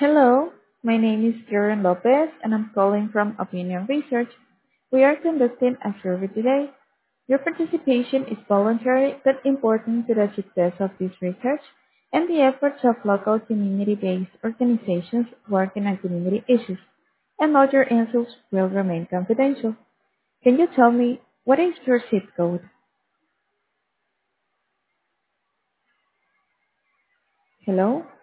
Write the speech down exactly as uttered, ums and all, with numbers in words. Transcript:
Hello, my name is Karen Lopez and I'm calling from Opinion Research. We are conducting a survey today. Your participation is voluntary but important to the success of this research and the efforts of local community-based organizations working on community issues. And all your answers will remain confidential. Can you tell me what is your zip code? Hello?